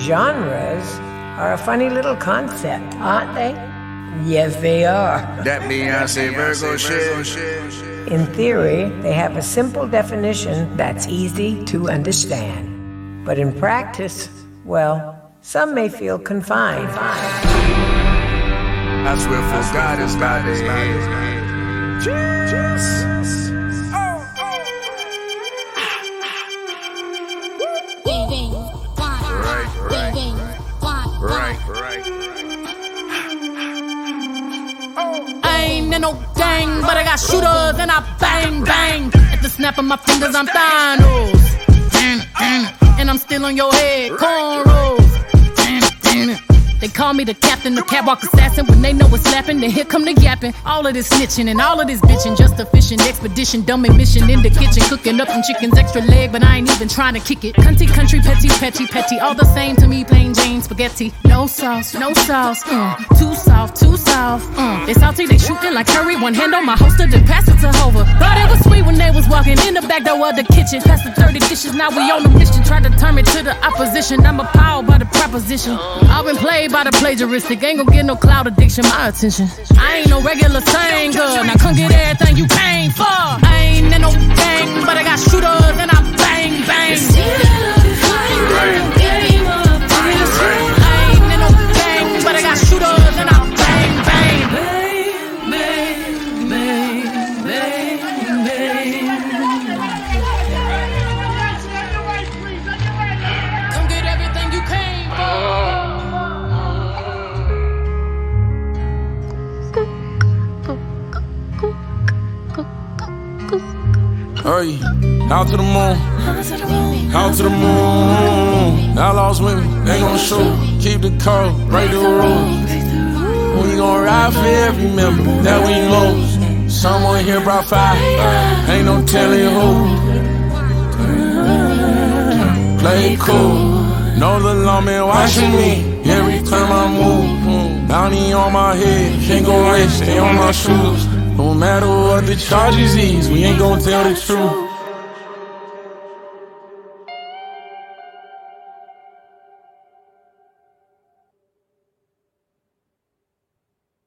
genres are a funny little concept, aren't they? Yes, they are. That Beyonce Virgo shit. In theory, they have a simple definition that's easy to understand. But in practice, well, some may feel confined. I swear for God it's not it. Right. I ain't in no gang, but I got shooters and I bang, bang. At the snap of my fingers, I'm Thanos. And I'm still on your head, cornrows. They call me the captain, the catwalk assassin. When they know it's slapping, then here come the yapping. All of this snitching and all of this bitching. Just a fishing expedition, dumb admission in the kitchen. Cooking up some chicken's extra leg, but I ain't even trying to kick it. Country, petty. All the same to me, plain Jane spaghetti. No sauce. Too soft. They salty, they shooting like curry. One hand on my holster, then pass it to Hova. Thought it was sweet when they was walking in the back door of the kitchen. Past the dirty dishes, now we on the mission. Try to turn me to the opposition. I'm appalled by the proposition. I've been played by the plagiaristic, ain't gon' get no cloud addiction, my attention. I ain't no regular singer, now come get everything you came for. I ain't in no gang, but I got shooters and I bang, bang. I ain't in no gang, but I got shooters and I bang, bang. Come get everything you came for. Hey, out to the moon, out to the moon. Outlaws with me, they gon' shoot. Keep the code, break the rules. We gon' ride for every member that we lose. Someone here brought fire, ain't no telling who. Play cool, know the lawman watching me every time I move. Bounty on my head, can't go away, stay on my shoes. No matter what the charges is, we ain't gon' tell the truth.